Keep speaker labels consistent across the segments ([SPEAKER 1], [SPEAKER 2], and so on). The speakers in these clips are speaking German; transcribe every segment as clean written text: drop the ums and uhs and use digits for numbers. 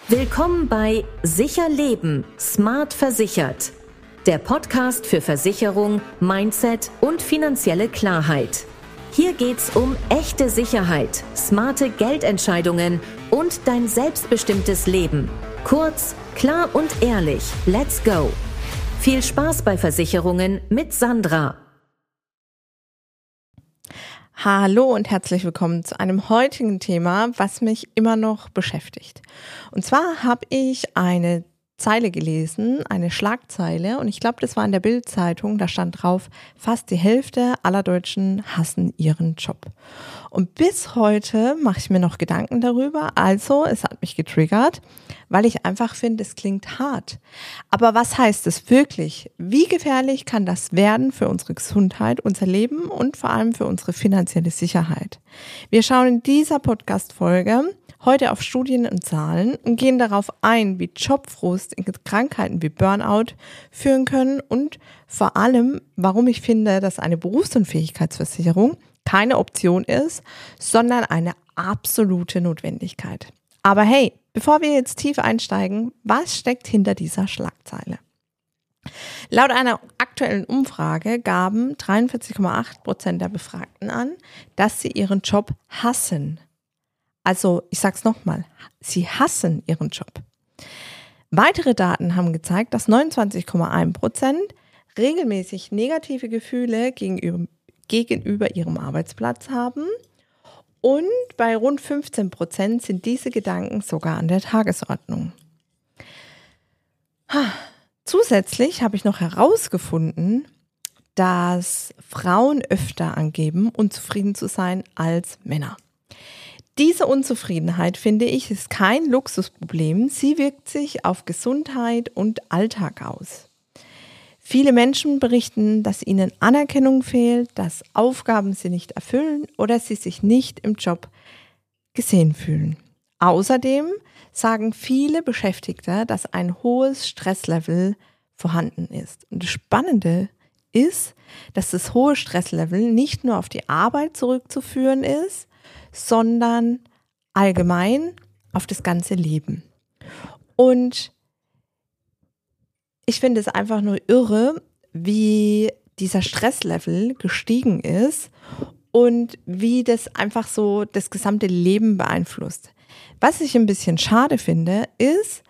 [SPEAKER 1] Willkommen bei Sicher Leben, Smart Versichert. Der Podcast für Versicherung, Mindset und finanzielle Klarheit. Hier geht's um echte Sicherheit, smarte Geldentscheidungen und dein selbstbestimmtes Leben. Kurz, klar und ehrlich. Let's go! Viel Spaß bei Versicherungen mit Sandra.
[SPEAKER 2] Hallo und herzlich willkommen zu einem heutigen Thema, was mich immer noch beschäftigt. Und zwar habe ich eine Zeile gelesen, eine Schlagzeile, und ich glaube, das war in der Bild-Zeitung, da stand drauf, fast die Hälfte aller Deutschen hassen ihren Job. Und bis heute mache ich mir noch Gedanken darüber, also es hat mich getriggert, weil ich einfach finde, es klingt hart. Aber was heißt es wirklich? Wie gefährlich kann das werden für unsere Gesundheit, unser Leben und vor allem für unsere finanzielle Sicherheit? Wir schauen in dieser Podcast-Folge heute auf Studien und Zahlen und gehen darauf ein, wie Jobfrust in Krankheiten wie Burnout führen können und vor allem, warum ich finde, dass eine Berufsunfähigkeitsversicherung keine Option ist, sondern eine absolute Notwendigkeit. Aber hey, bevor wir jetzt tief einsteigen, was steckt hinter dieser Schlagzeile? Laut einer aktuellen Umfrage gaben 43,8% der Befragten an, dass sie ihren Job hassen. Also, ich sag's nochmal, sie hassen ihren Job. Weitere Daten haben gezeigt, dass 29,1% regelmäßig negative Gefühle gegenüber ihrem Arbeitsplatz haben und bei rund 15% sind diese Gedanken sogar an der Tagesordnung. Zusätzlich habe ich noch herausgefunden, dass Frauen öfter angeben, unzufrieden zu sein als Männer. Diese Unzufriedenheit, finde ich, ist kein Luxusproblem. Sie wirkt sich auf Gesundheit und Alltag aus. Viele Menschen berichten, dass ihnen Anerkennung fehlt, dass Aufgaben sie nicht erfüllen oder sie sich nicht im Job gesehen fühlen. Außerdem sagen viele Beschäftigte, dass ein hohes Stresslevel vorhanden ist. Und das Spannende ist, dass das hohe Stresslevel nicht nur auf die Arbeit zurückzuführen ist, sondern allgemein auf das ganze Leben. Und ich finde es einfach nur irre, wie dieser Stresslevel gestiegen ist und wie das einfach so das gesamte Leben beeinflusst. Was ich ein bisschen schade finde, ist,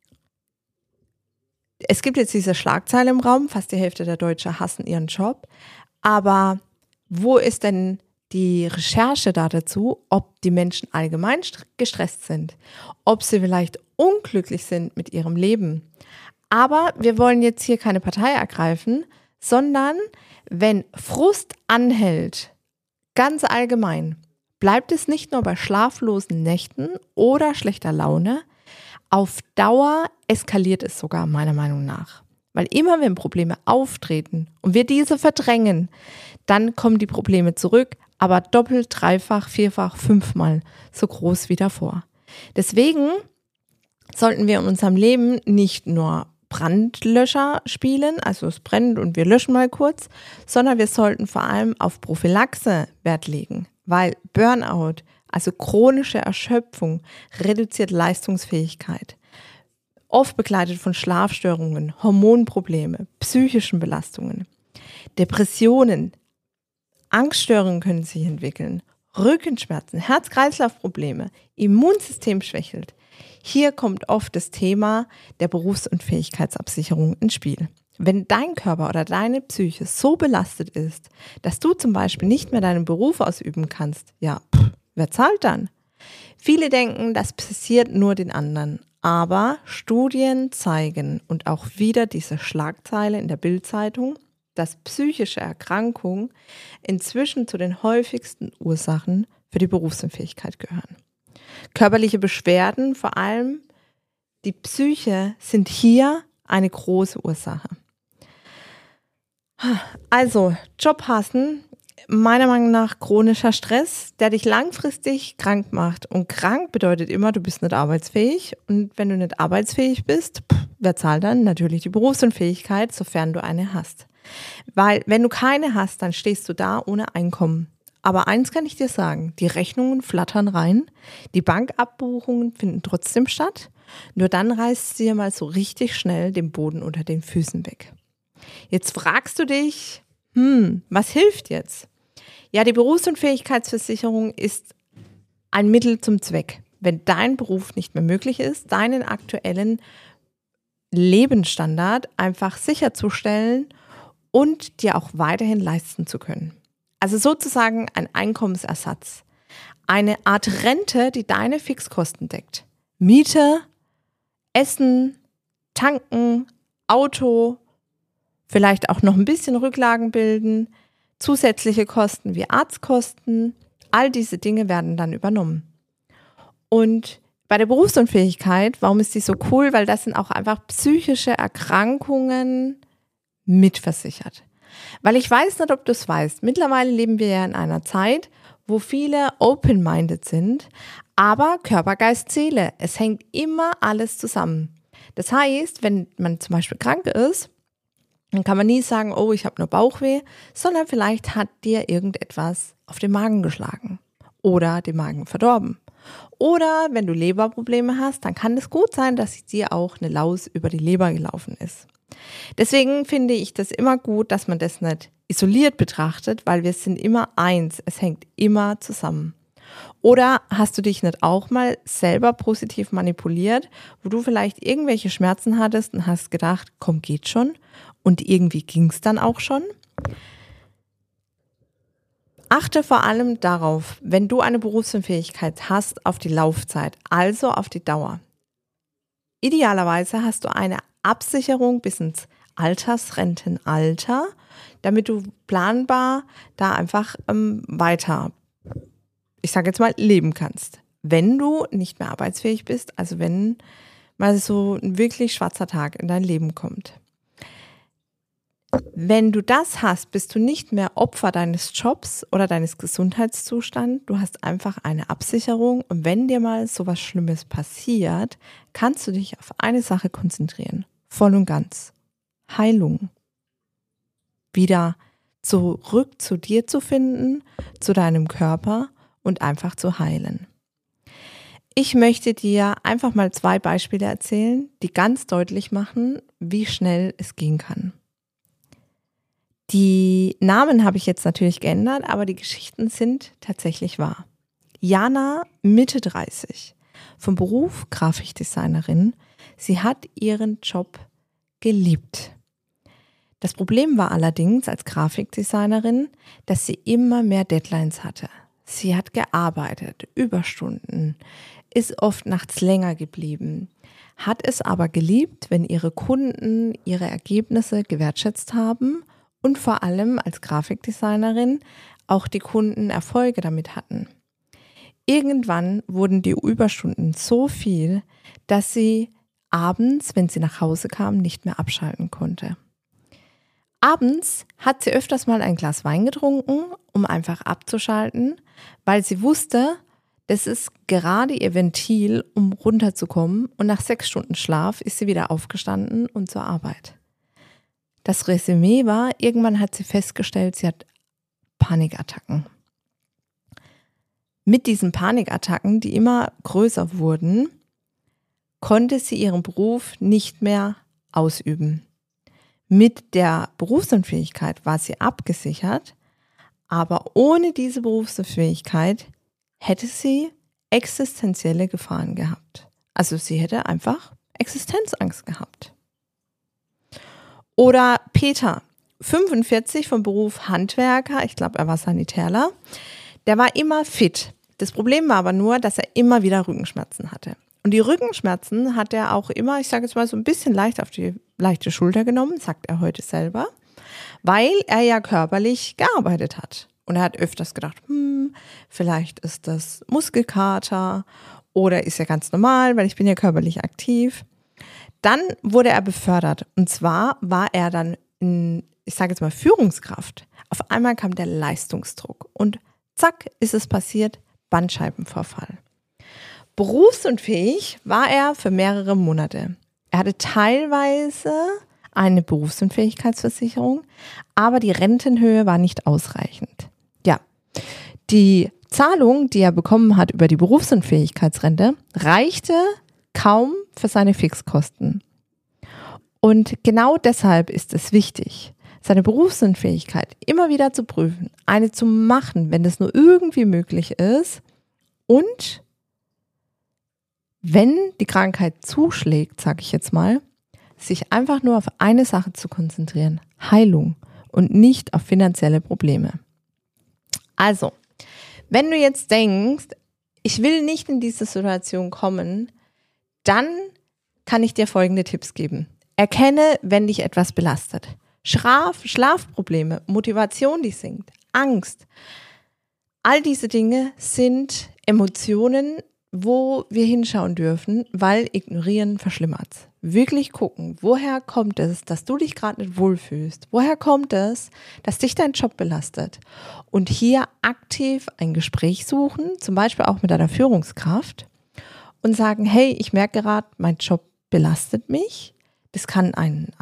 [SPEAKER 2] es gibt jetzt diese Schlagzeile im Raum, fast die Hälfte der Deutschen hassen ihren Job, aber wo ist denn die Recherche dazu, ob die Menschen allgemein gestresst sind, ob sie vielleicht unglücklich sind mit ihrem Leben? Aber wir wollen jetzt hier keine Partei ergreifen, sondern wenn Frust anhält, ganz allgemein, bleibt es nicht nur bei schlaflosen Nächten oder schlechter Laune, auf Dauer eskaliert es sogar meiner Meinung nach. Weil immer wenn Probleme auftreten und wir diese verdrängen, dann kommen die Probleme zurück, aber doppelt, dreifach, vierfach, fünfmal so groß wie davor. Deswegen sollten wir in unserem Leben nicht nur Brandlöscher spielen, also es brennt und wir löschen mal kurz, sondern wir sollten vor allem auf Prophylaxe Wert legen, weil Burnout, also chronische Erschöpfung, reduziert Leistungsfähigkeit. Oft begleitet von Schlafstörungen, Hormonprobleme, psychischen Belastungen, Depressionen, Angststörungen können sich entwickeln, Rückenschmerzen, Herz-Kreislauf-Probleme, Immunsystem schwächelt. Hier kommt oft das Thema der Berufsunfähigkeitsabsicherung ins Spiel. Wenn dein Körper oder deine Psyche so belastet ist, dass du zum Beispiel nicht mehr deinen Beruf ausüben kannst, wer zahlt dann? Viele denken, das passiert nur den anderen, aber Studien zeigen und auch wieder diese Schlagzeile in der Bild-Zeitung, dass psychische Erkrankungen inzwischen zu den häufigsten Ursachen für die Berufsunfähigkeit gehören. Körperliche Beschwerden, vor allem die Psyche, sind hier eine große Ursache. Also, Jobhassen, meiner Meinung nach chronischer Stress, der dich langfristig krank macht. Und krank bedeutet immer, du bist nicht arbeitsfähig. Und wenn du nicht arbeitsfähig bist, wer zahlt dann? Natürlich die Berufsunfähigkeit, sofern du eine hast. Weil wenn du keine hast, dann stehst du da ohne Einkommen. Aber eins kann ich dir sagen, die Rechnungen flattern rein, die Bankabbuchungen finden trotzdem statt, nur dann reißt sie dir mal so richtig schnell den Boden unter den Füßen weg. Jetzt fragst du dich, was hilft jetzt? Ja, die Berufsunfähigkeitsversicherung ist ein Mittel zum Zweck. Wenn dein Beruf nicht mehr möglich ist, deinen aktuellen Lebensstandard einfach sicherzustellen und dir auch weiterhin leisten zu können. Also sozusagen ein Einkommensersatz. Eine Art Rente, die deine Fixkosten deckt. Miete, Essen, Tanken, Auto, vielleicht auch noch ein bisschen Rücklagen bilden, zusätzliche Kosten wie Arztkosten, all diese Dinge werden dann übernommen. Und bei der Berufsunfähigkeit, warum ist die so cool? Weil das sind auch einfach psychische Erkrankungen mitversichert. Weil ich weiß nicht, ob du es weißt, mittlerweile leben wir ja in einer Zeit, wo viele open-minded sind, aber Körper, Geist, Seele, es hängt immer alles zusammen. Das heißt, wenn man zum Beispiel krank ist, dann kann man nie sagen, oh, ich habe nur Bauchweh, sondern vielleicht hat dir irgendetwas auf den Magen geschlagen oder den Magen verdorben. Oder wenn du Leberprobleme hast, dann kann es gut sein, dass dir auch eine Laus über die Leber gelaufen ist. Deswegen finde ich das immer gut, dass man das nicht isoliert betrachtet, weil wir sind immer eins, es hängt immer zusammen. Oder hast du dich nicht auch mal selber positiv manipuliert, wo du vielleicht irgendwelche Schmerzen hattest und hast gedacht, komm, geht schon und irgendwie ging es dann auch schon? Achte vor allem darauf, wenn du eine Berufsunfähigkeit hast, auf die Laufzeit, also auf die Dauer. Idealerweise hast du eine Absicherung bis ins Altersrentenalter, damit du planbar da einfach weiter, ich sage jetzt mal, leben kannst. Wenn du nicht mehr arbeitsfähig bist, also wenn mal so ein wirklich schwarzer Tag in dein Leben kommt. Wenn du das hast, bist du nicht mehr Opfer deines Jobs oder deines Gesundheitszustands. Du hast einfach eine Absicherung und wenn dir mal sowas Schlimmes passiert, kannst du dich auf eine Sache konzentrieren. Voll und ganz. Heilung. Wieder zurück zu dir zu finden, zu deinem Körper und einfach zu heilen. Ich möchte dir einfach mal 2 Beispiele erzählen, die ganz deutlich machen, wie schnell es gehen kann. Die Namen habe ich jetzt natürlich geändert, aber die Geschichten sind tatsächlich wahr. Jana, Mitte 30, vom Beruf Grafikdesignerin. Sie hat ihren Job geliebt. Das Problem war allerdings als Grafikdesignerin, dass sie immer mehr Deadlines hatte. Sie hat gearbeitet, Überstunden, ist oft nachts länger geblieben, hat es aber geliebt, wenn ihre Kunden ihre Ergebnisse gewertschätzt haben und vor allem als Grafikdesignerin auch die Kunden Erfolge damit hatten. Irgendwann wurden die Überstunden so viel, dass sie abends, wenn sie nach Hause kam, nicht mehr abschalten konnte. Abends hat sie öfters mal ein Glas Wein getrunken, um einfach abzuschalten, weil sie wusste, das ist gerade ihr Ventil, um runterzukommen, und nach 6 Stunden Schlaf ist sie wieder aufgestanden und zur Arbeit. Das Resümee war, irgendwann hat sie festgestellt, sie hat Panikattacken. Mit diesen Panikattacken, die immer größer wurden, konnte sie ihren Beruf nicht mehr ausüben. Mit der Berufsunfähigkeit war sie abgesichert, aber ohne diese Berufsunfähigkeit hätte sie existenzielle Gefahren gehabt. Also sie hätte einfach Existenzangst gehabt. Oder Peter, 45, vom Beruf Handwerker, ich glaube, er war Sanitärler, der war immer fit. Das Problem war aber nur, dass er immer wieder Rückenschmerzen hatte. Und die Rückenschmerzen hat er auch immer, ich sage jetzt mal, so ein bisschen leicht auf die leichte Schulter genommen, sagt er heute selber, weil er ja körperlich gearbeitet hat. Und er hat öfters gedacht, vielleicht ist das Muskelkater oder ist ja ganz normal, weil ich bin ja körperlich aktiv. Dann wurde er befördert und zwar war er dann, ich sage jetzt mal, Führungskraft. Auf einmal kam der Leistungsdruck und zack ist es passiert, Bandscheibenvorfall. Berufsunfähig war er für mehrere Monate. Er hatte teilweise eine Berufsunfähigkeitsversicherung, aber die Rentenhöhe war nicht ausreichend. Ja, Die Zahlung, die er bekommen hat über die Berufsunfähigkeitsrente, reichte kaum für seine Fixkosten. Und genau deshalb ist es wichtig, seine Berufsunfähigkeit immer wieder zu prüfen, eine zu machen, wenn es nur irgendwie möglich ist und wenn die Krankheit zuschlägt, sage ich jetzt mal, sich einfach nur auf eine Sache zu konzentrieren, Heilung und nicht auf finanzielle Probleme. Also, wenn du jetzt denkst, ich will nicht in diese Situation kommen, dann kann ich dir folgende Tipps geben. Erkenne, wenn dich etwas belastet. Schlafprobleme, Motivation, die sinkt, Angst. All diese Dinge sind Emotionen, wo wir hinschauen dürfen, weil Ignorieren verschlimmert's. Wirklich gucken, woher kommt es, dass du dich gerade nicht wohlfühlst? Woher kommt es, dass dich dein Job belastet? Und hier aktiv ein Gespräch suchen, zum Beispiel auch mit deiner Führungskraft und sagen, hey, ich merke gerade, mein Job belastet mich. Das kann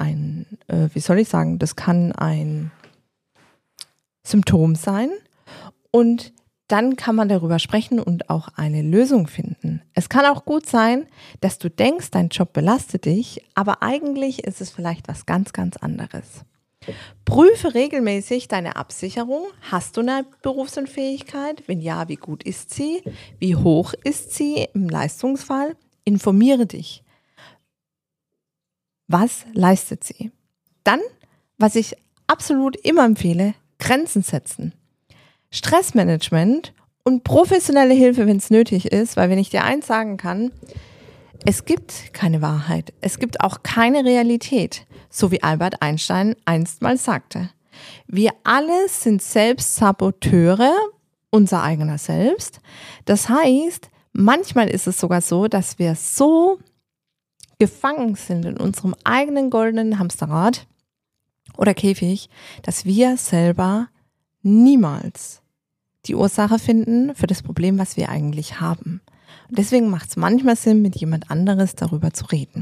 [SPEAKER 2] das kann ein Symptom sein und dann kann man darüber sprechen und auch eine Lösung finden. Es kann auch gut sein, dass du denkst, dein Job belastet dich, aber eigentlich ist es vielleicht was ganz, ganz anderes. Prüfe regelmäßig deine Absicherung. Hast du eine Berufsunfähigkeit? Wenn ja, wie gut ist sie? Wie hoch ist sie im Leistungsfall? Informiere dich. Was leistet sie? Dann, was ich absolut immer empfehle, Grenzen setzen. Stressmanagement und professionelle Hilfe, wenn es nötig ist, weil wenn ich dir eins sagen kann, es gibt keine Wahrheit, es gibt auch keine Realität, so wie Albert Einstein einst mal sagte. Wir alle sind Selbstsaboteure, unser eigener Selbst. Das heißt, manchmal ist es sogar so, dass wir so gefangen sind in unserem eigenen goldenen Hamsterrad oder Käfig, dass wir selber niemals die Ursache finden für das Problem, was wir eigentlich haben. Und deswegen macht es manchmal Sinn, mit jemand anderes darüber zu reden.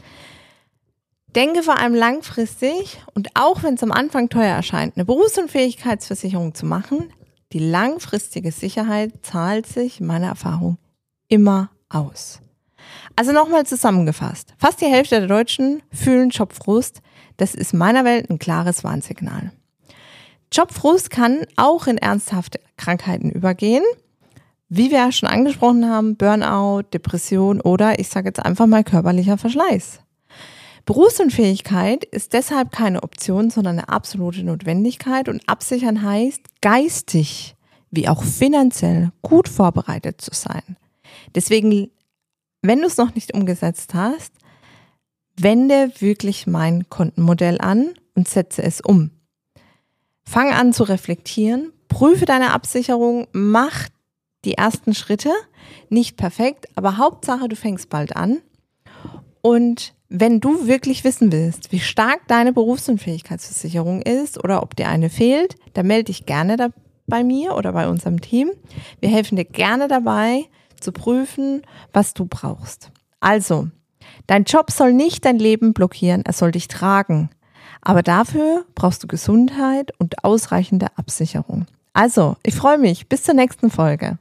[SPEAKER 2] Denke vor allem langfristig und auch wenn es am Anfang teuer erscheint, eine Berufsunfähigkeitsversicherung zu machen, die langfristige Sicherheit zahlt sich, meiner Erfahrung, immer aus. Also nochmal zusammengefasst. Fast die Hälfte der Deutschen fühlen Jobfrust. Das ist meiner Welt ein klares Warnsignal. Jobfrust kann auch in ernsthafte Krankheiten übergehen, wie wir ja schon angesprochen haben, Burnout, Depression oder ich sage jetzt einfach mal körperlicher Verschleiß. Berufsunfähigkeit ist deshalb keine Option, sondern eine absolute Notwendigkeit und absichern heißt, geistig wie auch finanziell gut vorbereitet zu sein. Deswegen, wenn du es noch nicht umgesetzt hast, wende wirklich mein Kontenmodell an und setze es um. Fang an zu reflektieren, prüfe deine Absicherung, mach die ersten Schritte, nicht perfekt, aber Hauptsache, du fängst bald an. Und wenn du wirklich wissen willst, wie stark deine Berufsunfähigkeitsversicherung ist oder ob dir eine fehlt, dann melde dich gerne bei mir oder bei unserem Team. Wir helfen dir gerne dabei, zu prüfen, was du brauchst. Also, dein Job soll nicht dein Leben blockieren, er soll dich tragen. Aber dafür brauchst du Gesundheit und ausreichende Absicherung. Also, ich freue mich. Bis zur nächsten Folge.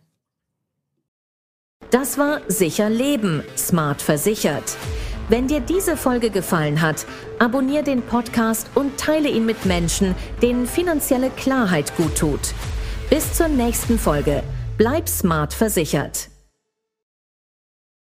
[SPEAKER 1] Das war Sicher Leben, smart versichert. Wenn dir diese Folge gefallen hat, abonniere den Podcast und teile ihn mit Menschen, denen finanzielle Klarheit gut tut. Bis zur nächsten Folge. Bleib smart versichert.